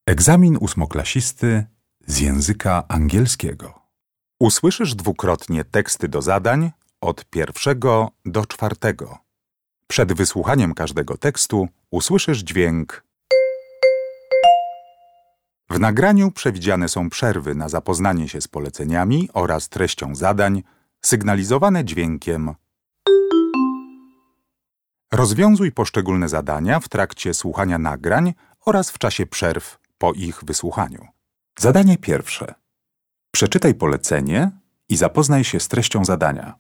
Egzamin ósmoklasisty z języka angielskiego. Usłyszysz dwukrotnie teksty do zadań od 1 do 4. Przed wysłuchaniem każdego tekstu usłyszysz dźwięk. W nagraniu przewidziane są przerwy na zapoznanie się z poleceniami oraz treścią zadań, sygnalizowane dźwiękiem. Rozwiązuj poszczególne zadania w trakcie słuchania nagrań oraz w czasie przerw po ich wysłuchaniu. Zadanie pierwsze. Przeczytaj polecenie i zapoznaj się z treścią zadania.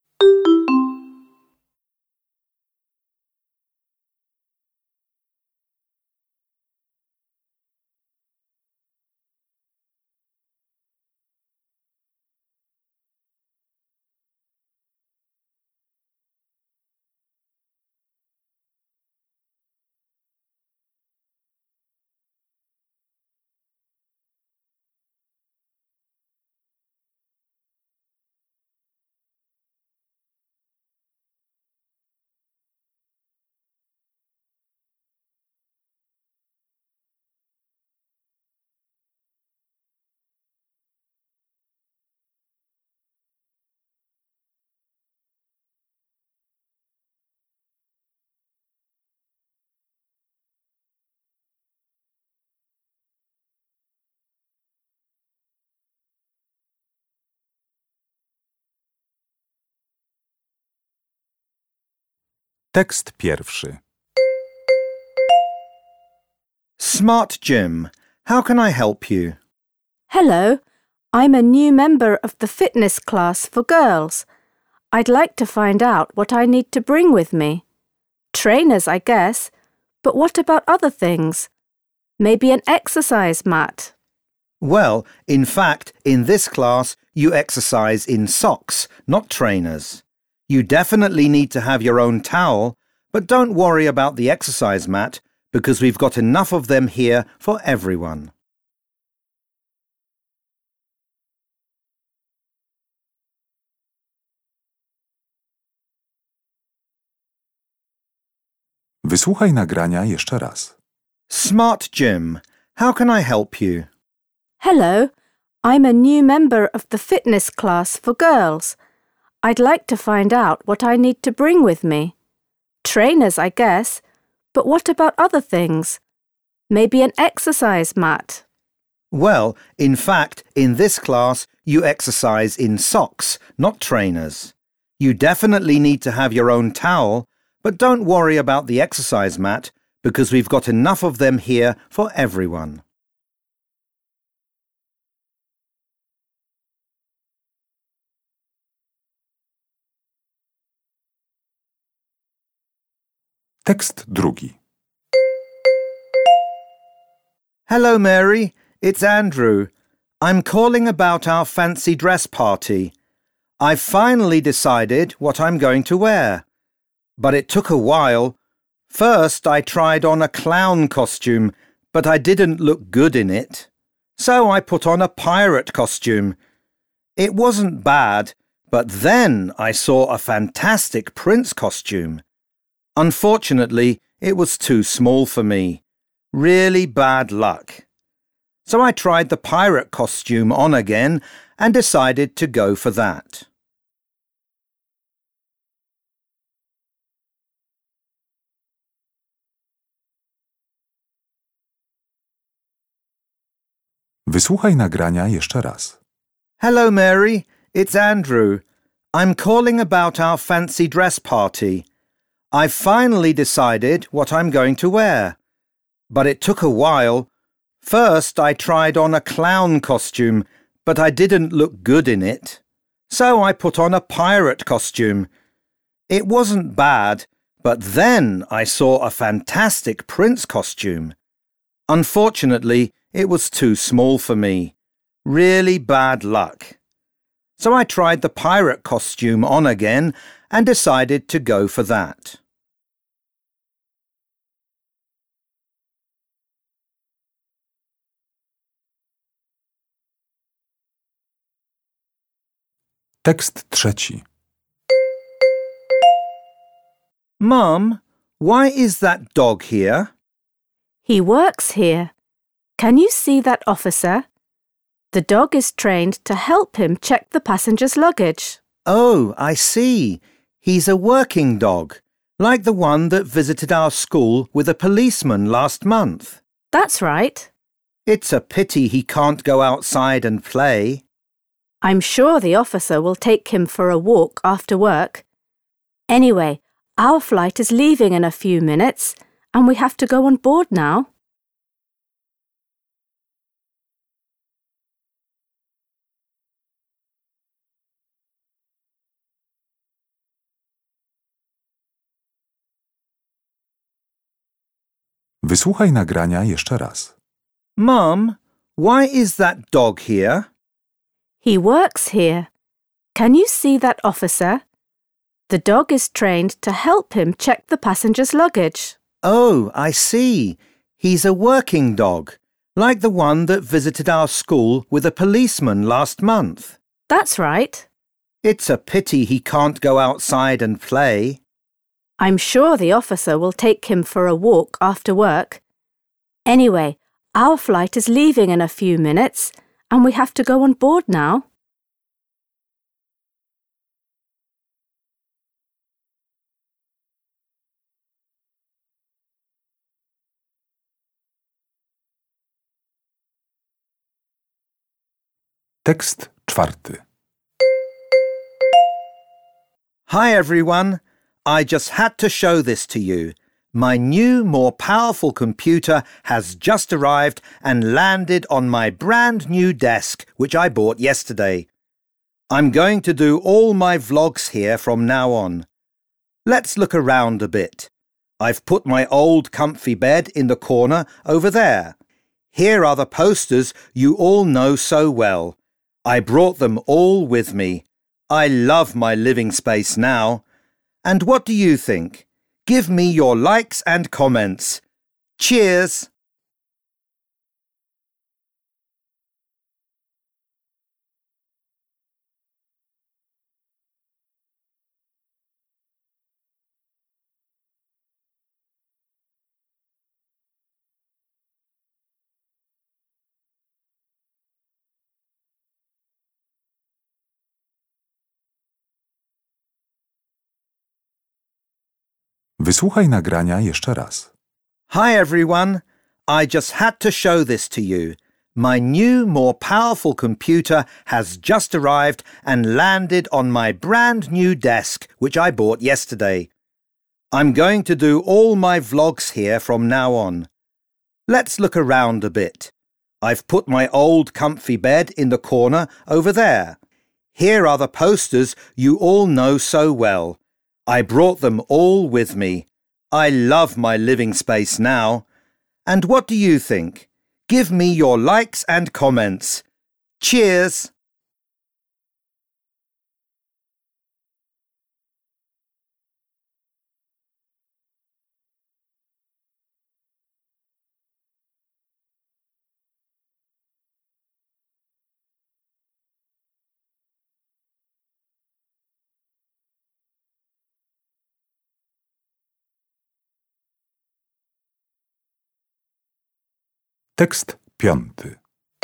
Tekst pierwszy. Smart Gym. How can I help you? Hello, I'm a new member of the fitness class for girls. I'd like to find out what I need to bring with me. Trainers, I guess, but what about other things? Maybe an exercise mat. Well, in fact, in this class, you exercise in socks, not trainers. You definitely need to have your own towel, but don't worry about the exercise mat because we've got enough of them here for everyone. Wysłuchaj nagrania jeszcze raz. Smart Gym. How can I help you? Hello, I'm a new member of the fitness class for girls. I'd like to find out what I need to bring with me. Trainers, I guess, but what about other things? Maybe an exercise mat. Well, in fact, in this class, you exercise in socks, not trainers. You definitely need to have your own towel, but don't worry about the exercise mat because we've got enough of them here for everyone. Tekst drugi. Hello, Mary. It's Andrew. I'm calling about our fancy dress party. I've finally decided what I'm going to wear. But it took a while. First, I tried on a clown costume, but I didn't look good in it. So I put on a pirate costume. It wasn't bad, but then I saw a fantastic prince costume. Unfortunately, it was too small for me. Really bad luck. So I tried the pirate costume on again and decided to go for that. Wysłuchaj nagrania jeszcze raz. Hello, Mary. It's Andrew. I'm calling about our fancy dress party. I've finally decided what I'm going to wear. But it took a while. First, I tried on a clown costume, but I didn't look good in it. So I put on a pirate costume. It wasn't bad, but then I saw a fantastic prince costume. Unfortunately, it was too small for me. Really bad luck. So I tried the pirate costume on again and decided to go for that. Tekst trzeci. Mum, why is that dog here? He works here. Can you see that officer? The dog is trained to help him check the passenger's luggage. Oh, I see. He's a working dog, like the one that visited our school with a policeman last month. That's right. It's a pity he can't go outside and play. I'm sure the officer will take him for a walk after work. Anyway, our flight is leaving in a few minutes and we have to go on board now. Wysłuchaj nagrania jeszcze raz. Mum, why is that dog here? He works here. Can you see that officer? The dog is trained to help him check the passenger's luggage. Oh, I see. He's a working dog, like the one that visited our school with a policeman last month. That's right. It's a pity he can't go outside and play. I'm sure the officer will take him for a walk after work. Anyway, our flight is leaving in a few minutes and we have to go on board now. Tekst czwarty. Hi everyone. I just had to show this to you. My new, more powerful computer has just arrived and landed on my brand new desk, which I bought yesterday. I'm going to do all my vlogs here from now on. Let's look around a bit. I've put my old comfy bed in the corner over there. Here are the posters you all know so well. I brought them all with me. I love my living space now. And what do you think? Give me your likes and comments. Cheers! Wysłuchaj nagrania jeszcze raz. Hi everyone. I just had to show this to you. My new, more powerful computer has just arrived and landed on my brand new desk, which I bought yesterday. I'm going to do all my vlogs here from now on. Let's look around a bit. I've put my old comfy bed in the corner over there. Here are the posters you all know so well. I brought them all with me. I love my living space now. And what do you think? Give me your likes and comments. Cheers! Tekst piąty.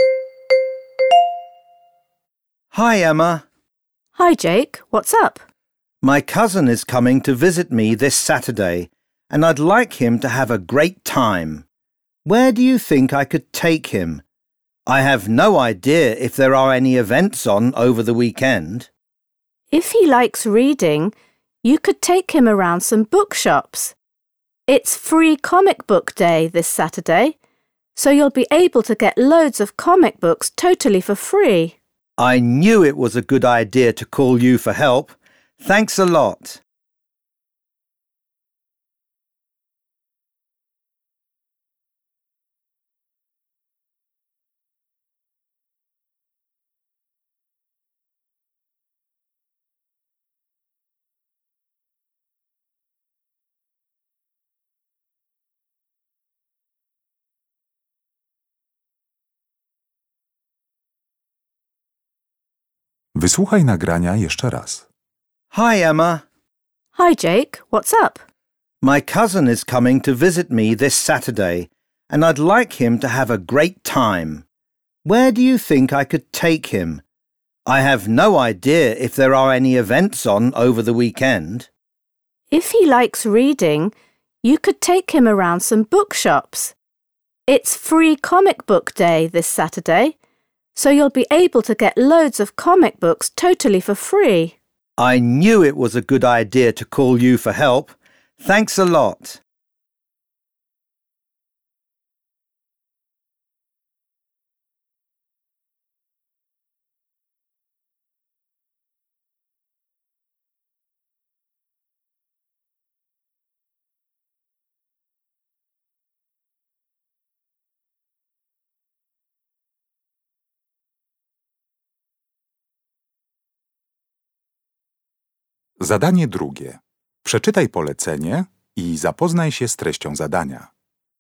Hi, Emma. Hi, Jake. What's up? My cousin is coming to visit me this Saturday, and I'd like him to have a great time. Where do you think I could take him? I have no idea if there are any events on over the weekend. If he likes reading, you could take him around some bookshops. It's free comic book day this Saturday, so you'll be able to get loads of comic books totally for free. I knew it was a good idea to call you for help. Thanks a lot. Wysłuchaj nagrania jeszcze raz. Hi, Emma. Hi, Jake. What's up? My cousin is coming to visit me this Saturday, and I'd like him to have a great time. Where do you think I could take him? I have no idea if there are any events on over the weekend. If he likes reading, you could take him around some bookshops. It's free comic book day this Saturday, so you'll be able to get loads of comic books totally for free. I knew it was a good idea to call you for help. Thanks a lot. Zadanie drugie. Przeczytaj polecenie i zapoznaj się z treścią zadania.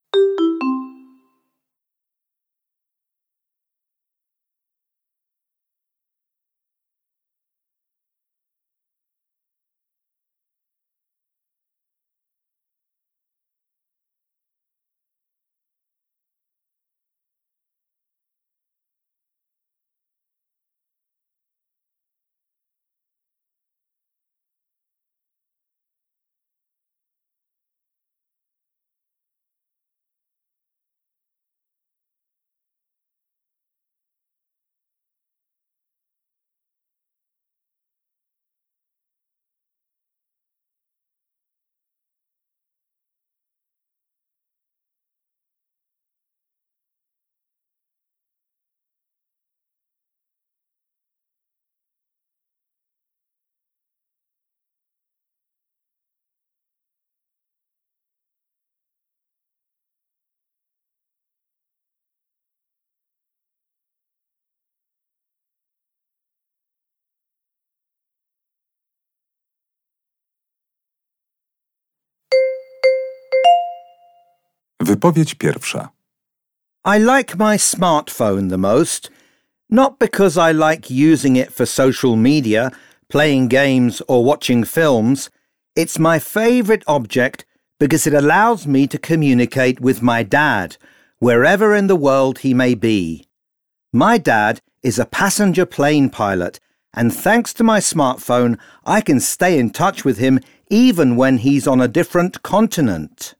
Wypowiedź pierwsza. I like my smartphone the most, not because I like using it for social media, playing games or watching films. It's my favourite object because it allows me to communicate with my dad, wherever in the world he may be. My dad is a passenger plane pilot, and thanks to my smartphone, I can stay in touch with him even when he's on a different continent.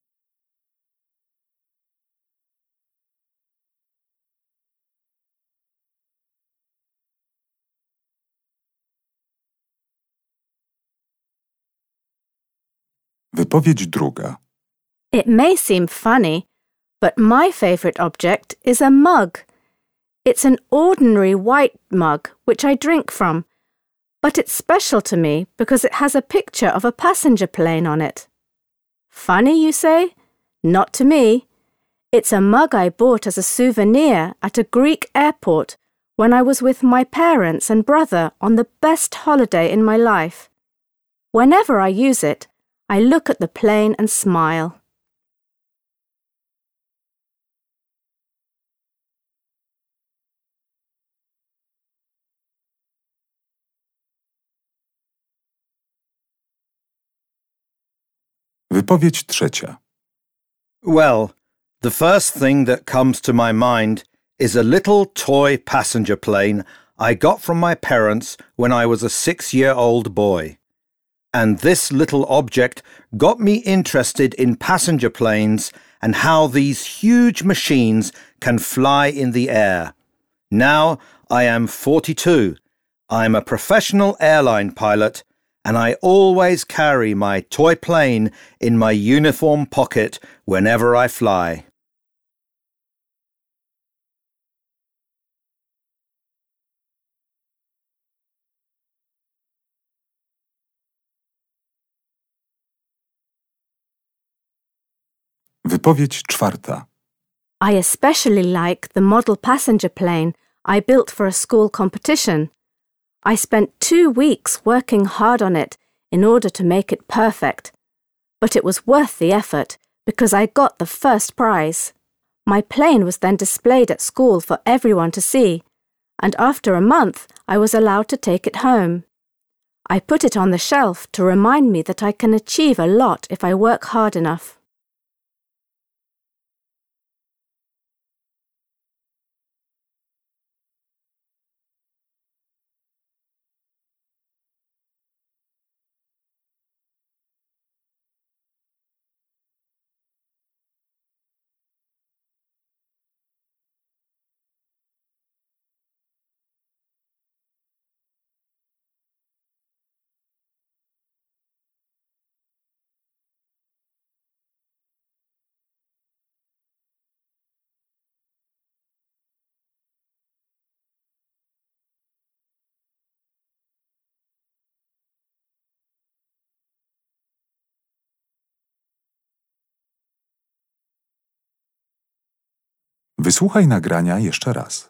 Wypowiedź druga. It may seem funny, but my favourite object is a mug. It's an ordinary white mug which I drink from, but it's special to me because it has a picture of a passenger plane on it. Funny, you say? Not to me. It's a mug I bought as a souvenir at a Greek airport when I was with my parents and brother on the best holiday in my life. Whenever I use it, I look at the plane and smile. Wypowiedź trzecia. Well, the first thing that comes to my mind is a little toy passenger plane I got from my parents when I was a 6-year-old boy. And this little object got me interested in passenger planes and how these huge machines can fly in the air. Now I am 42. I'm a professional airline pilot, and I always carry my toy plane in my uniform pocket whenever I fly. Wypowiedź czwarta. I especially like the model passenger plane I built for a school competition. I spent 2 weeks working hard on it in order to make it perfect, but it was worth the effort because I got the first prize. My plane was then displayed at school for everyone to see, and after a month I was allowed to take it home. I put it on the shelf to remind me that I can achieve a lot if I work hard enough. Wysłuchaj nagrania jeszcze raz.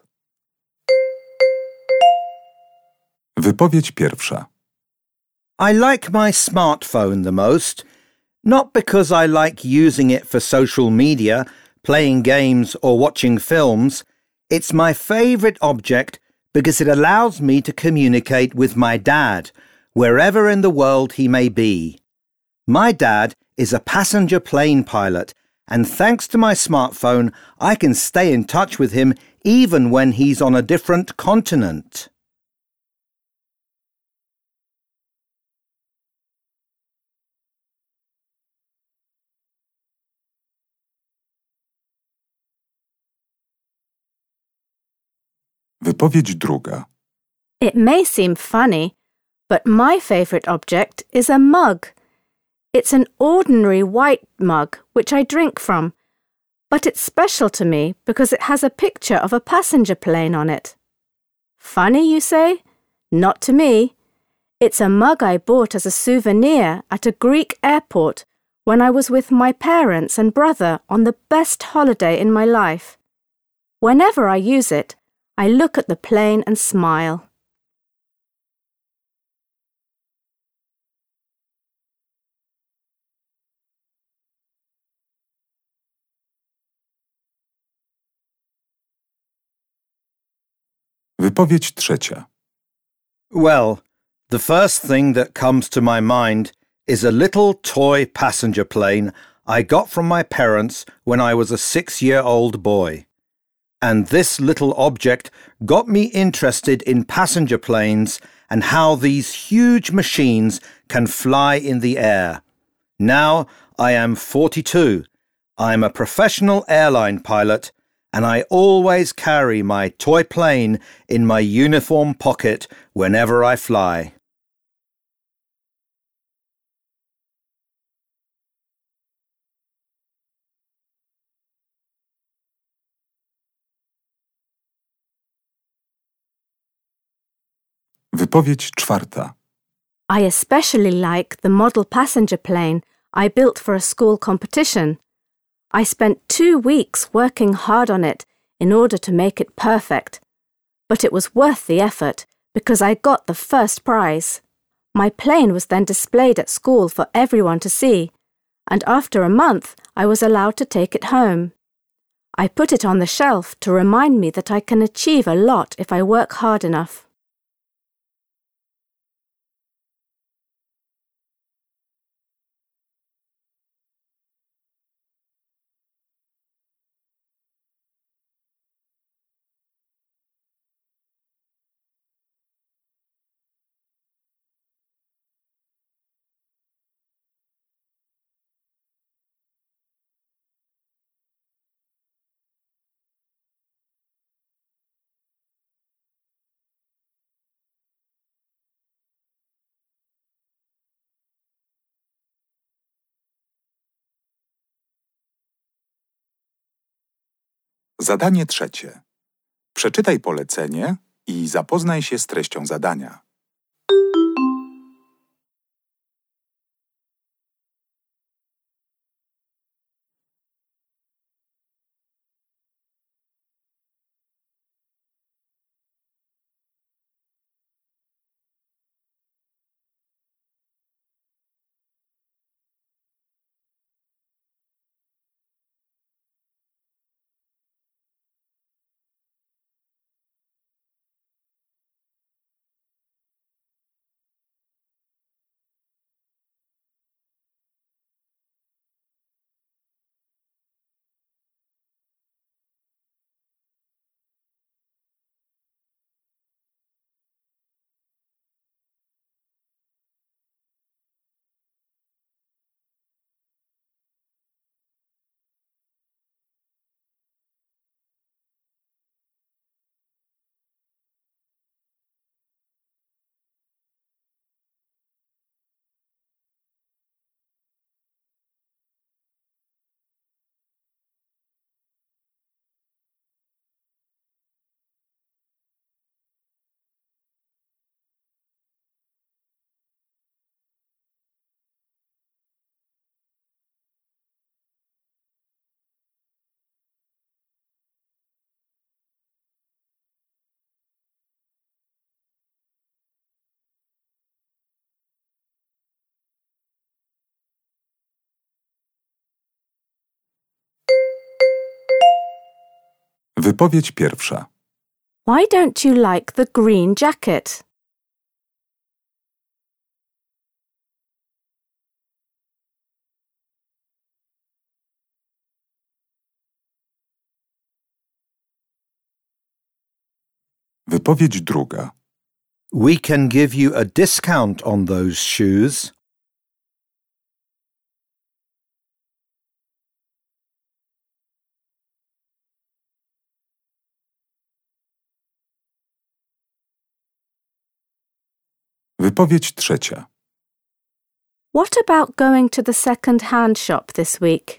Wypowiedź pierwsza. I like my smartphone the most, not because I like using it for social media, playing games or watching films. It's my favourite object because it allows me to communicate with my dad, wherever in the world he may be. My dad is a passenger plane pilot, and thanks to my smartphone, I can stay in touch with him even when he's on a different continent. Wypowiedź druga. It may seem funny, but my favourite object is a mug. It's an ordinary white mug which I drink from, but it's special to me because it has a picture of a passenger plane on it. Funny, you say? Not to me. It's a mug I bought as a souvenir at a Greek airport when I was with my parents and brother on the best holiday in my life. Whenever I use it, I look at the plane and smile. Wypowiedź trzecia. Well, the first thing that comes to my mind is a little toy passenger plane I got from my parents when I was a 6-year-old boy. And this little object got me interested in passenger planes and how these huge machines can fly in the air. Now I am 42. I'm a professional airline pilot, and I always carry my toy plane in my uniform pocket whenever I fly. Wypowiedź czwarta. I especially like the model passenger plane I built for a school competition. I spent 2 weeks working hard on it in order to make it perfect, but it was worth the effort because I got the first prize. My plane was then displayed at school for everyone to see, and after a month I was allowed to take it home. I put it on the shelf to remind me that I can achieve a lot if I work hard enough. Zadanie trzecie. Przeczytaj polecenie i zapoznaj się z treścią zadania. Wypowiedź pierwsza. Why don't you like the green jacket? Wypowiedź druga. We can give you a discount on those shoes. Wypowiedź trzecia. What about going to the second-hand shop this week?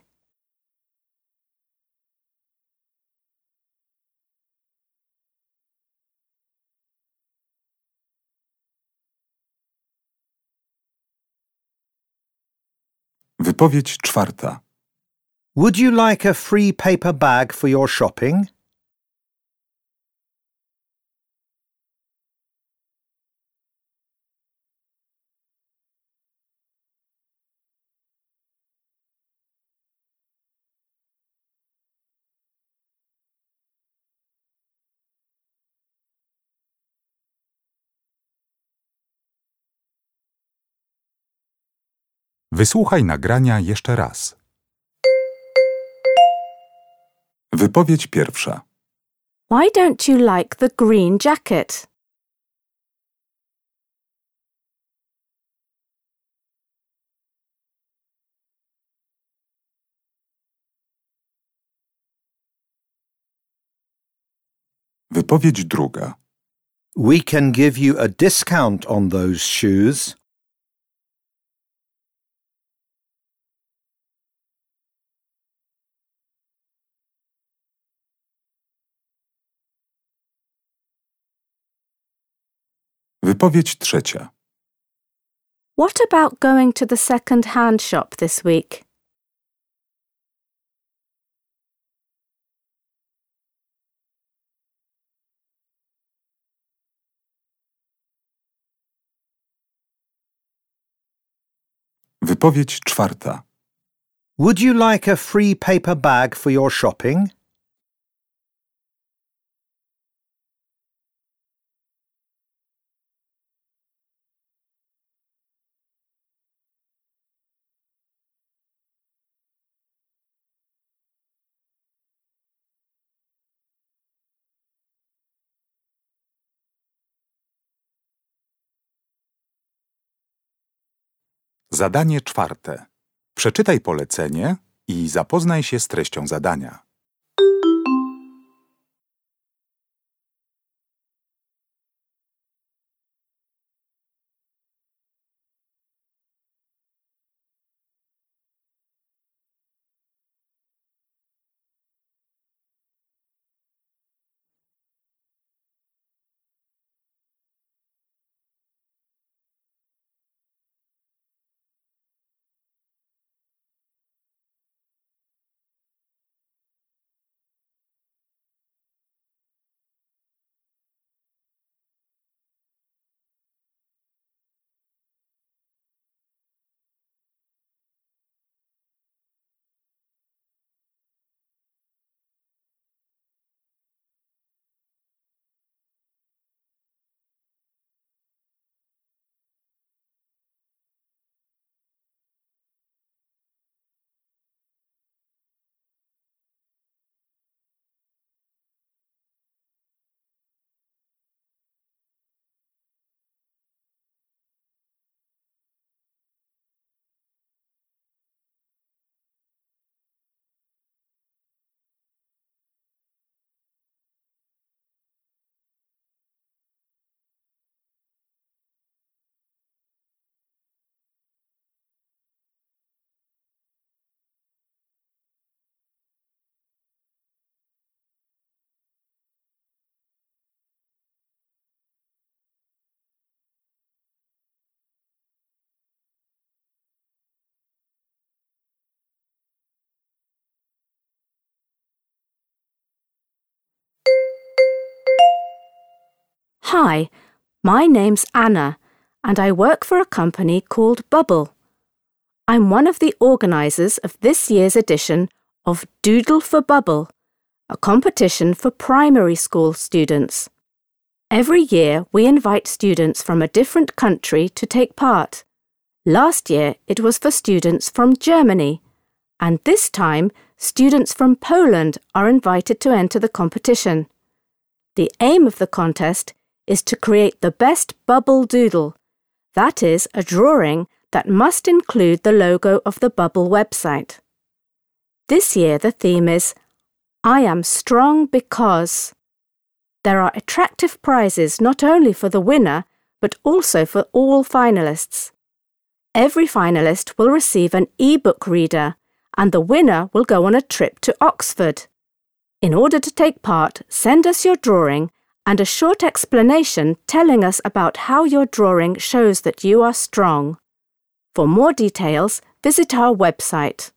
Wypowiedź czwarta. Would you like a free paper bag for your shopping? Wysłuchaj nagrania jeszcze raz. Wypowiedź pierwsza. Why don't you like the green jacket? Wypowiedź druga. We can give you a discount on those shoes. Wypowiedź trzecia. What about going to the second-hand shop this week? Wypowiedź czwarta. Would you like a free paper bag for your shopping? Zadanie czwarte. Przeczytaj polecenie i zapoznaj się z treścią zadania. Hi, my name's Anna, and I work for a company called Bubble. I'm one of the organisers of this year's edition of Doodle for Bubble, a competition for primary school students. Every year we invite students from a different country to take part. Last year it was for students from Germany, and this time students from Poland are invited to enter the competition. The aim of the contest is to create the best bubble doodle, that is, a drawing that must include the logo of the Bubble website. This year the theme is I am strong because. There are attractive prizes not only for the winner, but also for all finalists. Every finalist will receive an e-book reader, and the winner will go on a trip to Oxford. In order to take part, send us your drawing and a short explanation telling us about how your drawing shows that you are strong. For more details, visit our website.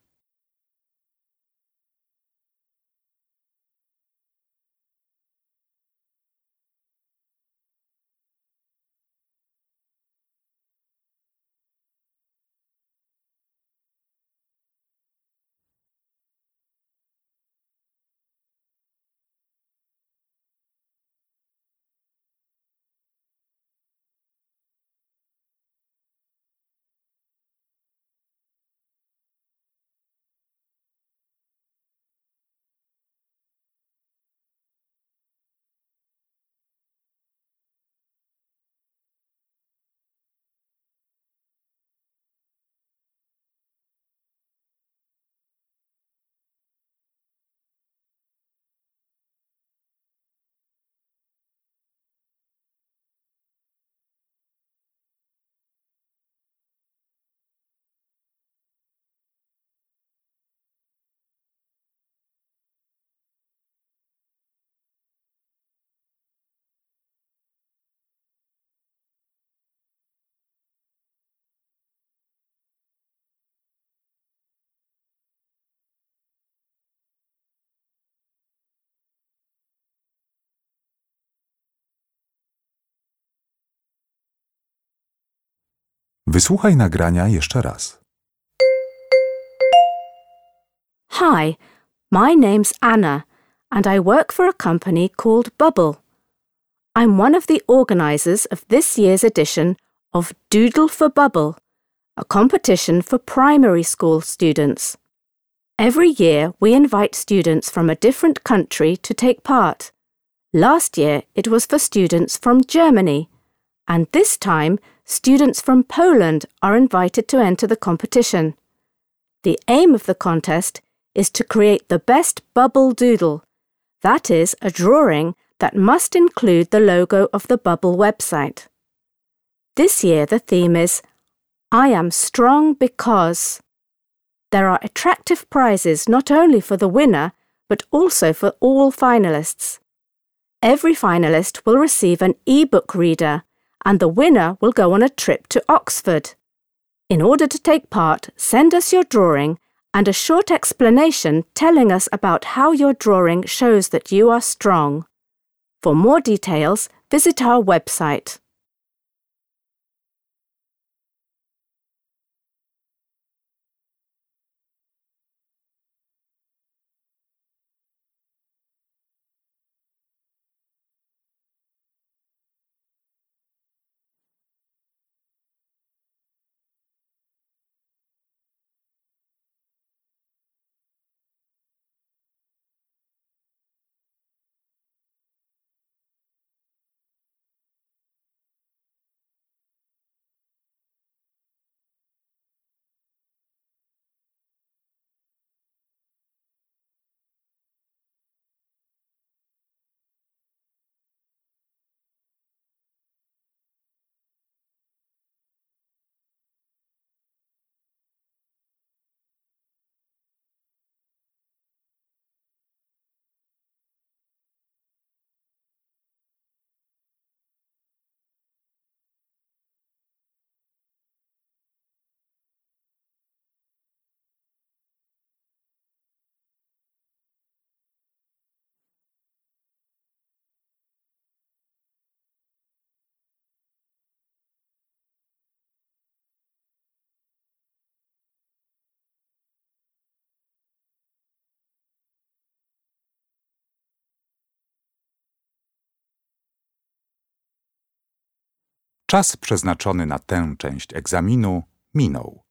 Wysłuchaj nagrania jeszcze raz. Hi, my name's Anna, and I work for a company called Bubble. I'm one of the organisers of this year's edition of Doodle for Bubble, a competition for primary school students. Every year we invite students from a different country to take part. Last year it was for students from Germany, and this time students from Poland are invited to enter the competition. The aim of the contest is to create the best bubble doodle, that is, a drawing that must include the logo of the Bubble website. This year the theme is I am strong because. There are attractive prizes not only for the winner, but also for all finalists. Every finalist will receive an e-book reader, and the winner will go on a trip to Oxford. In order to take part, send us your drawing and a short explanation telling us about how your drawing shows that you are strong. For more details, visit our website. Czas przeznaczony na tę część egzaminu minął.